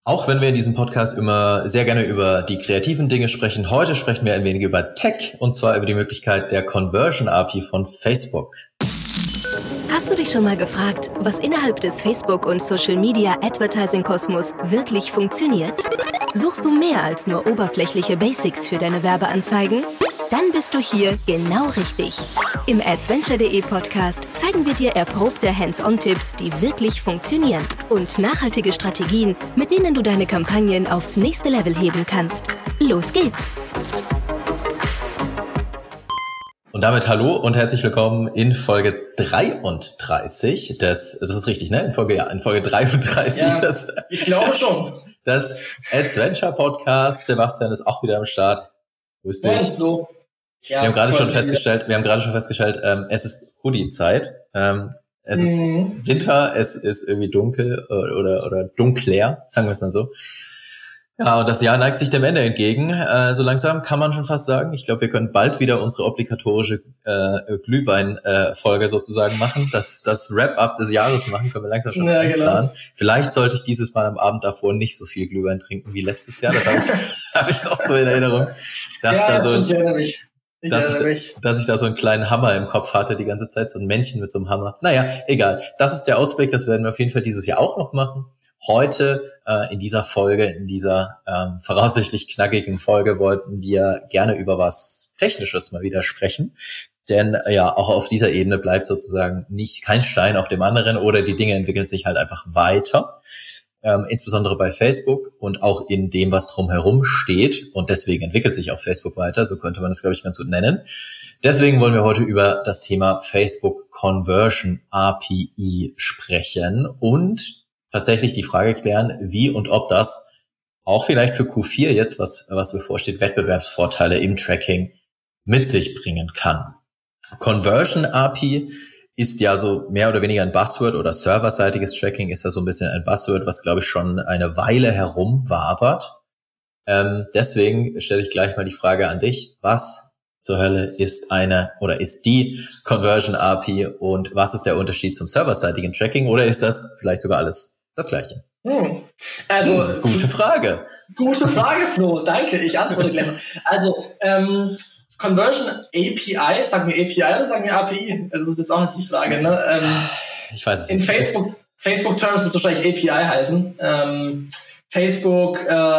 Auch wenn wir in diesem Podcast immer sehr gerne über die kreativen Dinge sprechen, heute sprechen wir ein wenig über Tech und zwar über die Möglichkeit der Conversion API von Facebook. Hast du dich schon mal gefragt, was innerhalb des Facebook- und Social-Media-Advertising-Kosmos wirklich funktioniert? Suchst du mehr als nur oberflächliche Basics für deine Werbeanzeigen? Dann bist du hier genau richtig. Im Adsventure.de Podcast zeigen wir dir erprobte Hands-on-Tipps, die wirklich funktionieren und nachhaltige Strategien, mit denen du deine Kampagnen aufs nächste Level heben kannst. Los geht's! Und damit hallo und herzlich willkommen in Folge 33 das ist richtig, ne? In Folge 33. Ja, ich glaube schon. Das Adsventure Podcast. Sebastian ist auch wieder am Start. Grüß dich. Moin, Flo. Ja, wir haben gerade schon festgestellt, es ist Hoodie-Zeit. Es ist Winter, es ist irgendwie dunkel oder dunkler, sagen wir es dann so. Ja, und das Jahr neigt sich dem Ende entgegen. So langsam kann man schon fast sagen. Ich glaube, wir können bald wieder unsere obligatorische Glühwein-Folge sozusagen machen. Das Wrap-up des Jahres machen, können wir langsam schon einplanen. Genau. Vielleicht sollte ich dieses Mal am Abend davor nicht so viel Glühwein trinken wie letztes Jahr. Das habe ich noch so in Erinnerung. Dass ich da so einen kleinen Hammer im Kopf hatte die ganze Zeit, so ein Männchen mit so einem Hammer. Naja, egal. Das ist der Ausblick, das werden wir auf jeden Fall dieses Jahr auch noch machen. Heute in dieser Folge, in dieser voraussichtlich knackigen Folge wollten wir gerne über was Technisches mal wieder sprechen. Denn ja, auch auf dieser Ebene bleibt sozusagen kein Stein auf dem anderen oder die Dinge entwickeln sich halt einfach weiter. Insbesondere bei Facebook und auch in dem, was drumherum steht. Und deswegen entwickelt sich auch Facebook weiter, so könnte man das, glaube ich, ganz gut nennen. Deswegen wollen wir heute über das Thema Facebook Conversion API sprechen und tatsächlich die Frage klären, wie und ob das auch vielleicht für Q4 jetzt, was bevorsteht, Wettbewerbsvorteile im Tracking mit sich bringen kann. Conversion API ist ja so mehr oder weniger ein Buzzword oder serverseitiges Tracking ist ja so ein bisschen ein Buzzword, was, glaube ich, schon eine Weile herumwabert. Deswegen stelle ich gleich mal die Frage an dich. Was zur Hölle ist die Conversion API und was ist der Unterschied zum serverseitigen Tracking oder ist das vielleicht sogar alles das Gleiche? Gute Frage. Gute Frage, Flo. Danke, ich antworte gleich. Also, Conversion API, sagen wir API oder sagen wir API? Das ist jetzt auch die Frage, ne? Ich weiß es nicht. In Facebook-Terms wird es wahrscheinlich API heißen. Facebook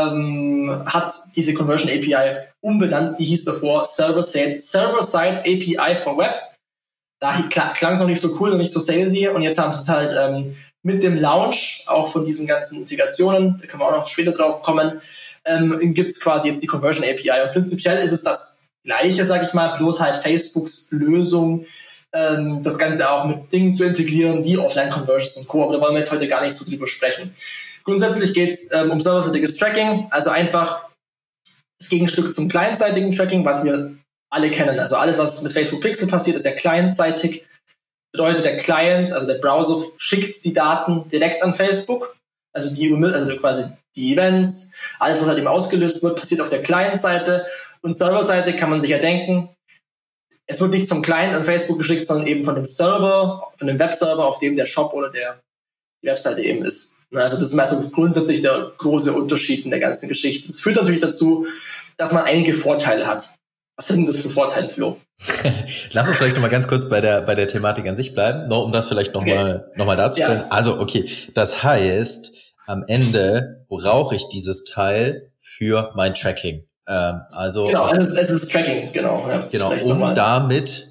hat diese Conversion API umbenannt, die hieß davor Server-Side API for Web. Da klang es noch nicht so cool und nicht so salesy und jetzt haben sie es halt mit dem Launch, auch von diesen ganzen Integrationen, da können wir auch noch später drauf kommen, gibt es quasi jetzt die Conversion API. Und prinzipiell ist es das Gleiche, sag ich mal, bloß halt Facebooks Lösung, das Ganze auch mit Dingen zu integrieren, wie Offline-Conversions und Co., aber da wollen wir jetzt heute gar nicht so drüber sprechen. Grundsätzlich geht es um serverseitiges Tracking, also einfach das Gegenstück zum clientseitigen Tracking, was wir alle kennen. Also alles, was mit Facebook Pixel passiert, ist ja clientseitig. Bedeutet, der Client, also der Browser, schickt die Daten direkt an Facebook. Also quasi die Events, alles, was halt eben ausgelöst wird, passiert auf der Client-Seite. Und Server-Seite kann man sich ja denken, es wird nicht vom Client an Facebook geschickt, sondern eben von dem Server, von dem Webserver, auf dem der Shop oder die Webseite eben ist. Also das ist also grundsätzlich der große Unterschied in der ganzen Geschichte. Das führt natürlich dazu, dass man einige Vorteile hat. Was sind denn das für Vorteile, Flo? Lass uns vielleicht noch mal ganz kurz bei der Thematik an sich bleiben, noch um das vielleicht noch mal darzustellen. Ja. Also, okay, das heißt, am Ende brauche ich dieses Teil für mein Tracking. Genau, es ist Tracking, genau. Ja, genau, um damit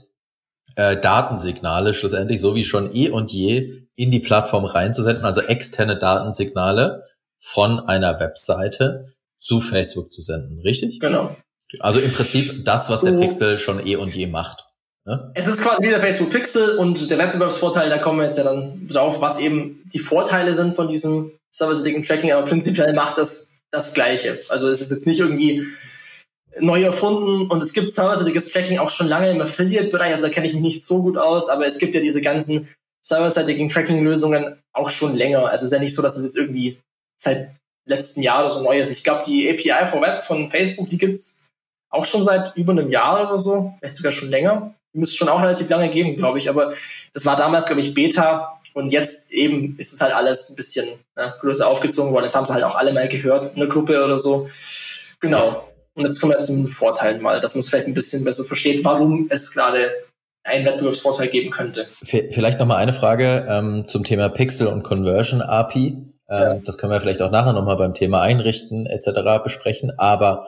Datensignale schlussendlich, so wie schon und je, in die Plattform reinzusenden, also externe Datensignale von einer Webseite zu Facebook zu senden, richtig? Genau. Also im Prinzip das, was der Pixel schon und je macht. Ne? Es ist quasi wie der Facebook Pixel und der Wettbewerbsvorteil, da kommen wir jetzt ja dann drauf, was eben die Vorteile sind von diesem serverseitigen Tracking, aber prinzipiell macht das Gleiche. Also es ist jetzt nicht irgendwie neu erfunden und es gibt serverseitiges Tracking auch schon lange im Affiliate-Bereich, also da kenne ich mich nicht so gut aus, aber es gibt ja diese ganzen serverseitigen Tracking-Lösungen auch schon länger. Also es ist ja nicht so, dass es jetzt irgendwie seit letzten Jahr oder so neu ist. Ich glaube, die API for Web von Facebook, die gibt's auch schon seit über einem Jahr oder so, vielleicht sogar schon länger. müsste schon auch relativ lange geben, glaube ich. Aber das war damals, glaube ich, Beta. Und jetzt eben ist es halt alles ein bisschen größer aufgezogen worden. Jetzt haben sie halt auch alle mal gehört, eine Gruppe oder so. Genau. Und jetzt kommen wir zum Vorteil mal, dass man es vielleicht ein bisschen besser versteht, warum es gerade einen Wettbewerbsvorteil geben könnte. Vielleicht nochmal eine Frage zum Thema Pixel und Conversion API. Das können wir vielleicht auch nachher nochmal beim Thema Einrichten etc. besprechen. Aber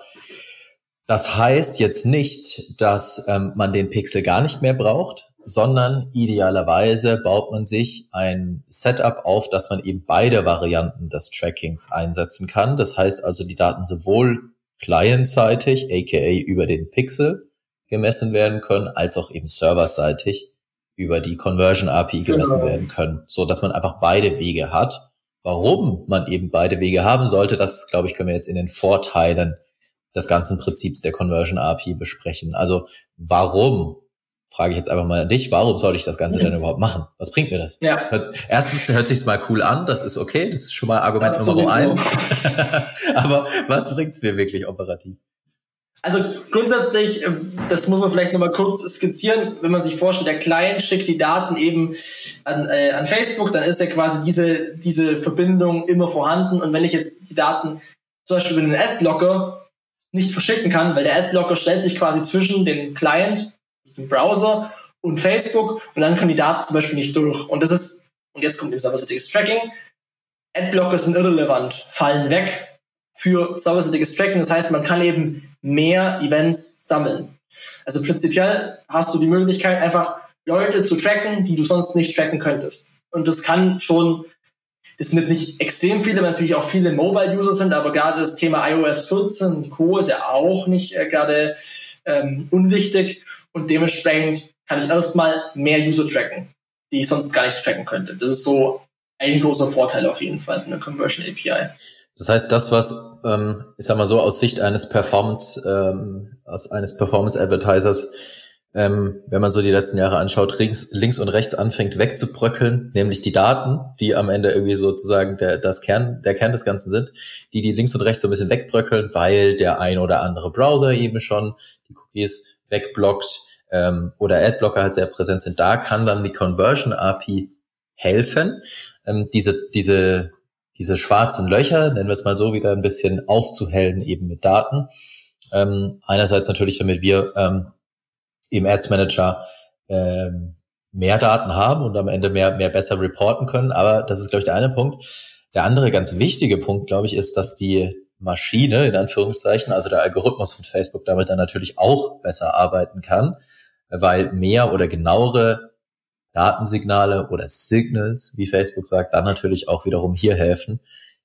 das heißt jetzt nicht, dass man den Pixel gar nicht mehr braucht, sondern idealerweise baut man sich ein Setup auf, dass man eben beide Varianten des Trackings einsetzen kann. Das heißt also, die Daten sowohl clientseitig, aka über den Pixel, gemessen werden können, als auch eben serverseitig über die Conversion API gemessen werden können, so dass man einfach beide Wege hat. Warum man eben beide Wege haben sollte, das, glaube ich, können wir jetzt in den Vorteilen des ganzen Prinzips der Conversion API besprechen. Also warum, frage ich jetzt einfach mal dich, warum soll ich das Ganze denn überhaupt machen? Was bringt mir das? Ja. Erstens hört sich's mal cool an, das ist okay, das ist schon mal Argument Nummer 1. Aber was bringt's mir wirklich operativ? Also grundsätzlich, das muss man vielleicht nochmal kurz skizzieren, wenn man sich vorstellt, der Client schickt die Daten eben an Facebook, dann ist ja quasi diese Verbindung immer vorhanden. Und wenn ich jetzt die Daten zum Beispiel über den Adblocker nicht verschicken kann, weil der Adblocker stellt sich quasi zwischen den Client, das ist ein Browser, und Facebook, und dann können die Daten zum Beispiel nicht durch. Und jetzt kommt eben serverseitiges Tracking. Adblocker sind irrelevant, fallen weg für serverseitiges Tracken. Das heißt, man kann eben mehr Events sammeln. Also prinzipiell hast du die Möglichkeit, einfach Leute zu tracken, die du sonst nicht tracken könntest. Und das kann schon, das sind jetzt nicht extrem viele, weil natürlich auch viele Mobile-User sind, aber gerade das Thema iOS 14 und Co. ist ja auch nicht gerade unwichtig. Und dementsprechend kann ich erstmal mehr User tracken, die ich sonst gar nicht tracken könnte. Das ist so ein großer Vorteil auf jeden Fall von der Conversion API. Das heißt, das, was, ich sag mal so, aus Sicht eines Performance-Advertisers, wenn man so die letzten Jahre anschaut, links und rechts anfängt wegzubröckeln, nämlich die Daten, die am Ende irgendwie sozusagen der Kern des Ganzen sind, die links und rechts so ein bisschen wegbröckeln, weil der ein oder andere Browser eben schon die Cookies wegblockt oder Adblocker halt sehr präsent sind. Da kann dann die Conversion API helfen, diese schwarzen Löcher, nennen wir es mal so, wieder ein bisschen aufzuhellen eben mit Daten. Einerseits natürlich, damit wir im Ads Manager mehr Daten haben und am Ende mehr besser reporten können. Aber das ist, glaube ich, der eine Punkt. Der andere ganz wichtige Punkt, glaube ich, ist, dass die Maschine, in Anführungszeichen, also der Algorithmus von Facebook damit dann natürlich auch besser arbeiten kann, weil mehr oder genauere Datensignale oder Signals, wie Facebook sagt, dann natürlich auch wiederum hier helfen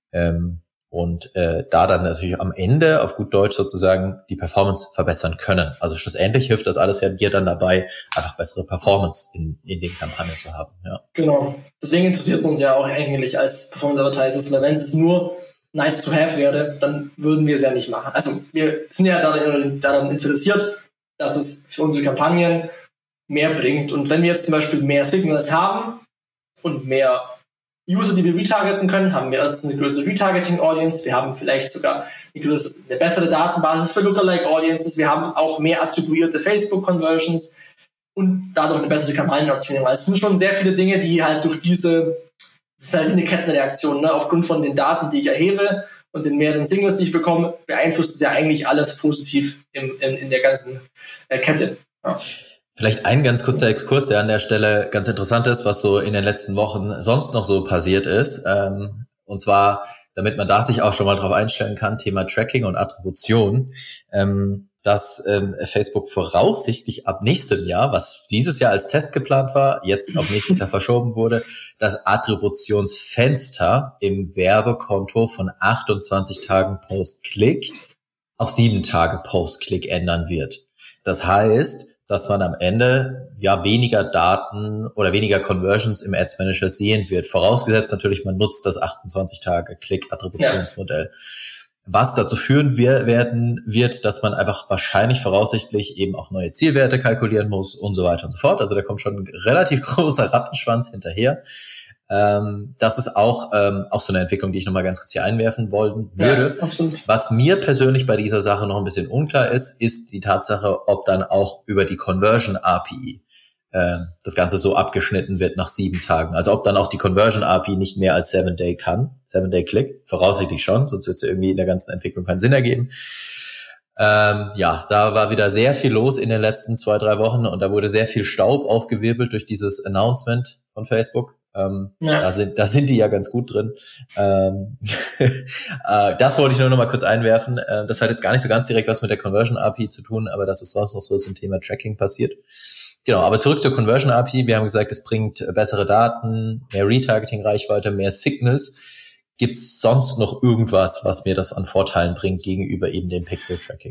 und da dann natürlich am Ende auf gut Deutsch sozusagen die Performance verbessern können. Also schlussendlich hilft das alles ja dir dann dabei, einfach bessere Performance in den Kampagnen zu haben. Ja. Genau. Deswegen interessiert es uns ja auch eigentlich als Performance Advertisers, weil wenn es nur nice to have wäre, dann würden wir es ja nicht machen. Also wir sind ja daran interessiert, dass es für unsere Kampagnen mehr bringt. Und wenn wir jetzt zum Beispiel mehr Signals haben und mehr User, die wir retargeten können, haben wir erstens eine größere Retargeting-Audience, wir haben vielleicht sogar eine bessere Datenbasis für Lookalike-Audiences, wir haben auch mehr attribuierte Facebook-Conversions und dadurch eine bessere Kampagnenoptimierung. Also es sind schon sehr viele Dinge, die halt durch das ist halt eine Kettenreaktion, ne? Aufgrund von den Daten, die ich erhebe und den mehreren Signals, die ich bekomme, beeinflusst es ja eigentlich alles positiv in der ganzen Kette. Ja. Vielleicht ein ganz kurzer Exkurs, der an der Stelle ganz interessant ist, was so in den letzten Wochen sonst noch so passiert ist. Und zwar, damit man da sich auch schon mal drauf einstellen kann, Thema Tracking und Attribution, dass Facebook voraussichtlich ab nächstem Jahr, was dieses Jahr als Test geplant war, jetzt auf nächstes Jahr verschoben wurde, das Attributionsfenster im Werbekonto von 28 Tagen Post-Click auf 7 Tage Post-Click ändern wird. Das heißt, dass man am Ende ja weniger Daten oder weniger Conversions im Ads Manager sehen wird. Vorausgesetzt natürlich, man nutzt das 28-Tage-Click-Attributionsmodell. Ja. Was dazu führen wird, dass man einfach wahrscheinlich voraussichtlich eben auch neue Zielwerte kalkulieren muss und so weiter und so fort. Also da kommt schon ein relativ großer Rattenschwanz hinterher. Das ist auch so eine Entwicklung, die ich nochmal ganz kurz hier einwerfen wollen würde. Ja, absolut. Was mir persönlich bei dieser Sache noch ein bisschen unklar ist die Tatsache, ob dann auch über die Conversion API das Ganze so abgeschnitten wird nach 7 Tagen. Also ob dann auch die Conversion API nicht mehr als 7-Day kann. 7-Day-Click, voraussichtlich schon, sonst wird es ja irgendwie in der ganzen Entwicklung keinen Sinn ergeben. Da war wieder sehr viel los in den letzten 2-3 Wochen und da wurde sehr viel Staub aufgewirbelt durch dieses Announcement von Facebook. Da sind die ja ganz gut drin. Das wollte ich nur noch mal kurz einwerfen. Das hat jetzt gar nicht so ganz direkt was mit der Conversion API zu tun, aber das ist sonst noch so zum Thema Tracking passiert. Genau, aber zurück zur Conversion API. Wir haben gesagt, es bringt bessere Daten, mehr Retargeting-Reichweite, mehr Signals. Gibt's sonst noch irgendwas, was mir das an Vorteilen bringt gegenüber eben dem Pixel-Tracking?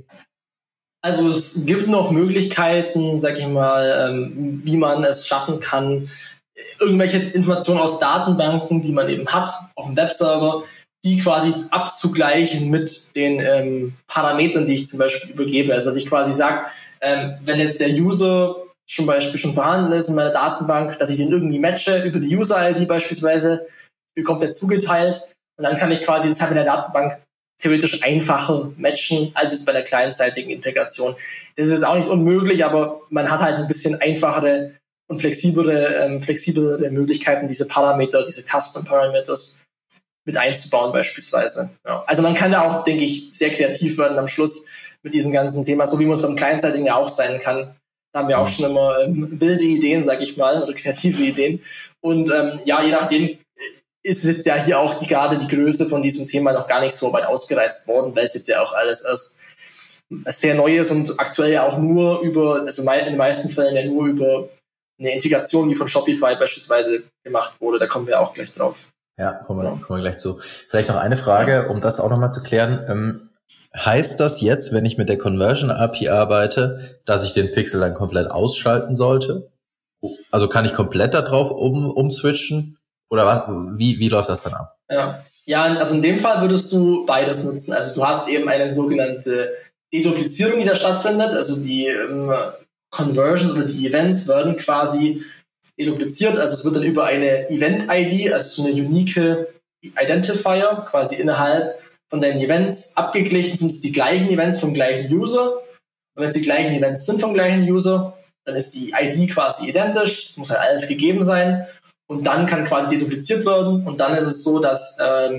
Also es gibt noch Möglichkeiten, sag ich mal, wie man es schaffen kann, irgendwelche Informationen aus Datenbanken, die man eben hat auf dem Webserver, die quasi abzugleichen mit den Parametern, die ich zum Beispiel übergebe. Also dass ich quasi sage, wenn jetzt der User zum Beispiel schon vorhanden ist in meiner Datenbank, dass ich den irgendwie matche über die User-ID beispielsweise, bekommt er zugeteilt und dann kann ich quasi das halt in der Datenbank theoretisch einfacher matchen, als es bei der kleinzeitigen Integration. Das ist jetzt auch nicht unmöglich, aber man hat halt ein bisschen einfachere und flexiblere Möglichkeiten, diese Parameter, diese Custom Parameters mit einzubauen beispielsweise. Ja. Also man kann da auch, denke ich, sehr kreativ werden am Schluss mit diesem ganzen Thema, so wie man es beim kleinzeitigen ja auch sein kann. Da haben wir auch schon immer wilde Ideen, sag ich mal, oder kreative Ideen. Und je nachdem ist jetzt ja hier auch gerade die Größe von diesem Thema noch gar nicht so weit ausgereizt worden, weil es jetzt ja auch alles erst sehr neu ist und aktuell ja auch nur also in den meisten Fällen ja nur über eine Integration, die von Shopify beispielsweise gemacht wurde. Da kommen wir auch gleich drauf. Ja, kommen wir gleich zu. Vielleicht noch eine Frage, um das auch nochmal zu klären. Heißt das jetzt, wenn ich mit der Conversion API arbeite, dass ich den Pixel dann komplett ausschalten sollte? Also kann ich komplett da drauf umswitchen? Oder was? Wie läuft das dann ab? Ja, also in dem Fall würdest du beides nutzen. Also du hast eben eine sogenannte Deduplizierung, die da stattfindet. Also die Conversions oder die Events werden quasi dedupliziert. Also es wird dann über eine Event-ID, also so eine unique Identifier, quasi innerhalb von deinen Events abgeglichen, sind es die gleichen Events vom gleichen User. Und wenn es die gleichen Events sind vom gleichen User, dann ist die ID quasi identisch. Das muss halt alles gegeben sein. Und dann kann quasi dedupliziert werden. Und dann ist es so, dass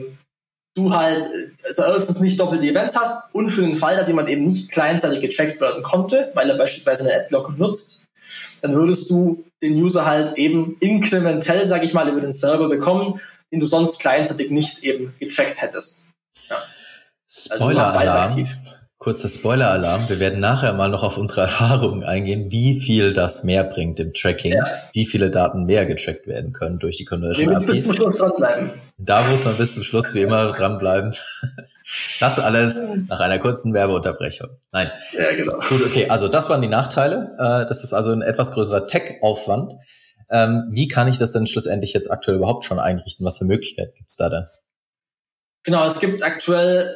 du halt also erstens nicht doppelte Events hast und für den Fall, dass jemand eben nicht kleinzeitig getrackt werden konnte, weil er beispielsweise eine Adblocker nutzt, dann würdest du den User halt eben inkrementell, sag ich mal, über den Server bekommen, den du sonst kleinzeitig nicht eben getrackt hättest. Ja. Spoiler-Alarm. Kurzer Spoiler-Alarm. Wir werden nachher mal noch auf unsere Erfahrungen eingehen, wie viel das mehr bringt im Tracking, wie viele Daten mehr getrackt werden können durch die Conversion API. Wir müssen bis zum Schluss dranbleiben. Da muss man bis zum Schluss wie immer dranbleiben. Das alles nach einer kurzen Werbeunterbrechung. Nein. Ja, genau. Gut, okay, also das waren die Nachteile. Das ist also ein etwas größerer Tech-Aufwand. Wie kann ich das denn schlussendlich jetzt aktuell überhaupt schon einrichten? Was für Möglichkeiten gibt's da denn? Genau, es gibt aktuell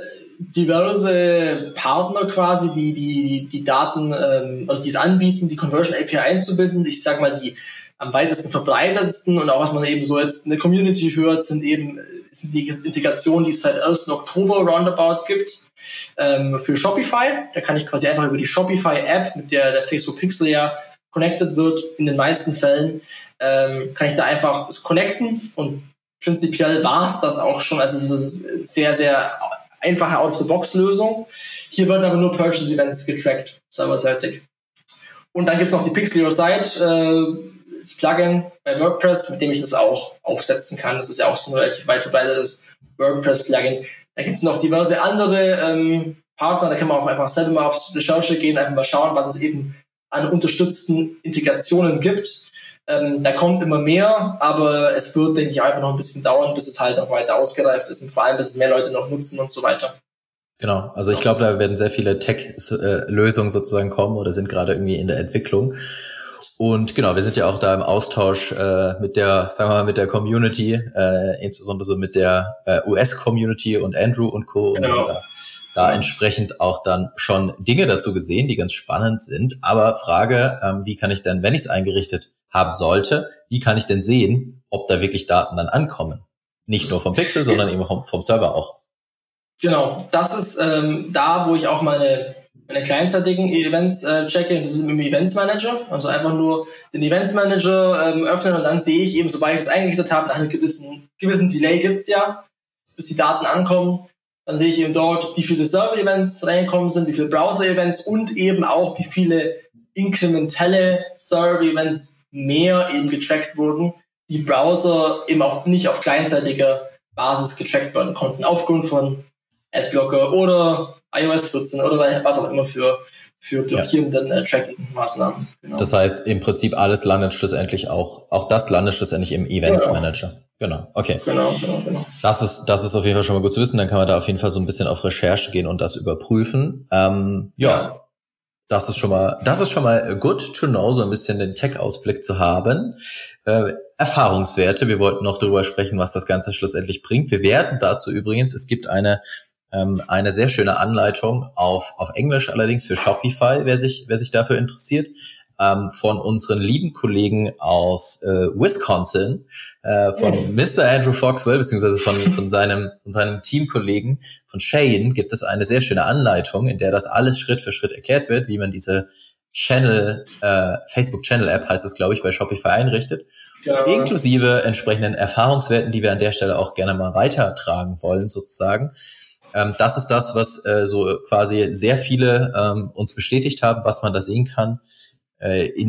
diverse Partner quasi, die Daten, also die es anbieten, die Conversion API einzubinden. Ich sag mal, die am weitesten verbreitetsten und auch was man eben so jetzt in der Community hört, sind die Integrationen, die es seit 1. Oktober roundabout gibt, für Shopify. Da kann ich quasi einfach über die Shopify-App, mit der Facebook Pixel ja connected wird, in den meisten Fällen, kann ich da einfach connecten und prinzipiell war es das auch schon. Also es ist sehr, sehr einfache Out-of-the-Box-Lösung. Hier werden aber nur Purchase-Events getrackt, serverseitig. Und dann gibt es noch die Pixel Your Site, das Plugin bei WordPress, mit dem ich das auch aufsetzen kann. Das ist ja auch so ein relativ weit verbreitetes WordPress-Plugin. Da gibt es noch diverse andere Partner, da kann man auch einfach selber mal auf Recherche gehen, einfach mal schauen, was es eben an unterstützten Integrationen gibt. Da kommt immer mehr, aber es wird, denke ich, einfach noch ein bisschen dauern, bis es halt noch weiter ausgereift ist und vor allem, bis es mehr Leute noch nutzen und so weiter. Genau, also ich glaube, da werden sehr viele Tech-Lösungen sozusagen kommen oder sind gerade irgendwie in der Entwicklung. Und genau, wir sind ja auch da im Austausch mit der Community, insbesondere so mit der US-Community und Andrew und Co. Genau. Und da entsprechend auch dann schon Dinge dazu gesehen, die ganz spannend sind. Aber Frage, wie kann ich denn, wenn ich es eingerichtet haben sollte, wie kann ich denn sehen, ob da wirklich Daten dann ankommen. Nicht nur vom Pixel, sondern eben vom Server auch. Genau, das ist da, wo ich auch meine kleinzeitigen Events checke. Das ist im Events Manager. Also einfach nur den Events Manager öffnen und dann sehe ich eben, sobald ich es eingerichtet habe, nach einem gewissen Delay gibt's ja, bis die Daten ankommen. Dann sehe ich eben dort, wie viele Server-Events reingekommen sind, wie viele Browser-Events und eben auch, wie viele inkrementelle Server-Events mehr eben getrackt wurden, die Browser eben nicht auf kleinzeitiger Basis getrackt werden konnten, aufgrund von Adblocker oder iOS 14 oder was auch immer für blockierenden Tracking-Maßnahmen. Genau. Das heißt, im Prinzip alles landet schlussendlich auch das landet schlussendlich im Events Manager. Genau, okay. Genau. Das ist auf jeden Fall schon mal gut zu wissen. Dann kann man da auf jeden Fall so ein bisschen auf Recherche gehen und das überprüfen. Das ist schon mal good to know, so ein bisschen den Tech-Ausblick zu haben. Erfahrungswerte. Wir wollten noch darüber sprechen, was das Ganze schlussendlich bringt. Wir werden dazu übrigens, es gibt eine sehr schöne Anleitung auf Englisch allerdings für Shopify, wer sich dafür interessiert, von unseren lieben Kollegen aus Wisconsin, von Mr. Andrew Foxwell, beziehungsweise von seinem Teamkollegen von Shane gibt es eine sehr schöne Anleitung, in der das alles Schritt für Schritt erklärt wird, wie man diese Facebook Channel App heißt es, glaube ich, bei Shopify einrichtet. Ja. Inklusive entsprechenden Erfahrungswerten, die wir an der Stelle auch gerne mal weitertragen wollen, sozusagen. Das ist das, was so quasi sehr viele uns bestätigt haben, was man da sehen kann in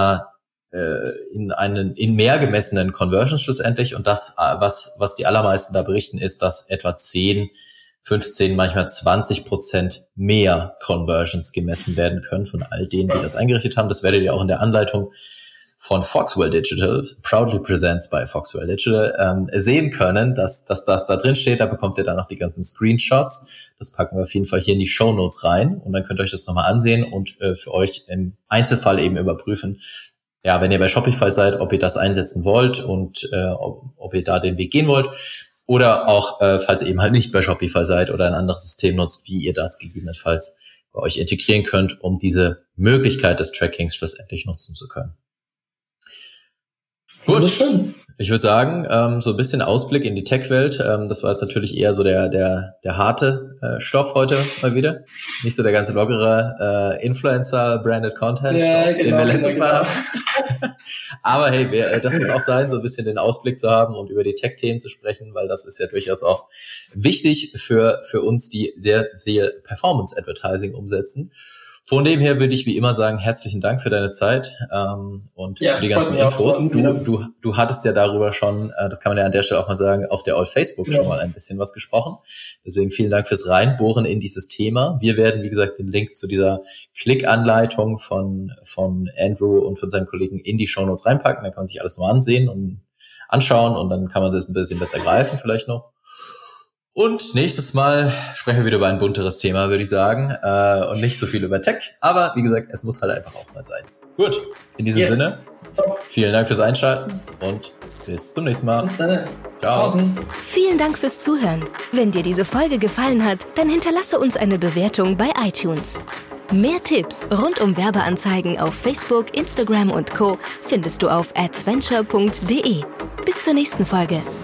mehr gemessenen Conversions schlussendlich. Und das, was die allermeisten da berichten, ist, dass etwa 10, 15, manchmal 20% mehr Conversions gemessen werden können von all denen, die das eingerichtet haben. Das werdet ihr auch in der Anleitung von Foxwell Digital, proudly presents by Foxwell Digital, sehen können, dass das da drin steht. Da bekommt ihr dann noch die ganzen Screenshots. Das packen wir auf jeden Fall hier in die Shownotes rein und dann könnt ihr euch das nochmal ansehen und für euch im Einzelfall eben überprüfen, ja, wenn ihr bei Shopify seid, ob ihr das einsetzen wollt und ob ihr da den Weg gehen wollt oder auch, falls ihr eben halt nicht bei Shopify seid oder ein anderes System nutzt, wie ihr das gegebenenfalls bei euch integrieren könnt, um diese Möglichkeit des Trackings schlussendlich nutzen zu können. Gut, ich würde sagen, so ein bisschen Ausblick in die Tech-Welt. Das war jetzt natürlich eher so der harte Stoff heute mal wieder. Nicht so der ganze lockere Influencer-branded Content-Stoff, den wir letztes Mal haben. Aber hey, das muss auch sein, so ein bisschen den Ausblick zu haben und über die Tech-Themen zu sprechen, weil das ist ja durchaus auch wichtig für uns, die sehr viel Performance-Advertising umsetzen. Von dem her würde ich wie immer sagen, herzlichen Dank für deine Zeit und für die ganzen Infos. Du hattest ja darüber schon, das kann man ja an der Stelle auch mal sagen, auf der Old Facebook schon mal ein bisschen was gesprochen. Deswegen vielen Dank fürs Reinbohren in dieses Thema. Wir werden, wie gesagt, den Link zu dieser Klick-Anleitung von Andrew und von seinen Kollegen in die Shownotes reinpacken. Da kann man sich alles mal ansehen und anschauen und dann kann man es ein bisschen besser greifen vielleicht noch. Und nächstes Mal sprechen wir wieder über ein bunteres Thema, würde ich sagen, und nicht so viel über Tech. Aber wie gesagt, es muss halt einfach auch mal sein. Gut, in diesem Sinne, vielen Dank fürs Einschalten und bis zum nächsten Mal. Bis dann. Ciao. Vielen Dank fürs Zuhören. Wenn dir diese Folge gefallen hat, dann hinterlasse uns eine Bewertung bei iTunes. Mehr Tipps rund um Werbeanzeigen auf Facebook, Instagram und Co. findest du auf adsventure.de. Bis zur nächsten Folge.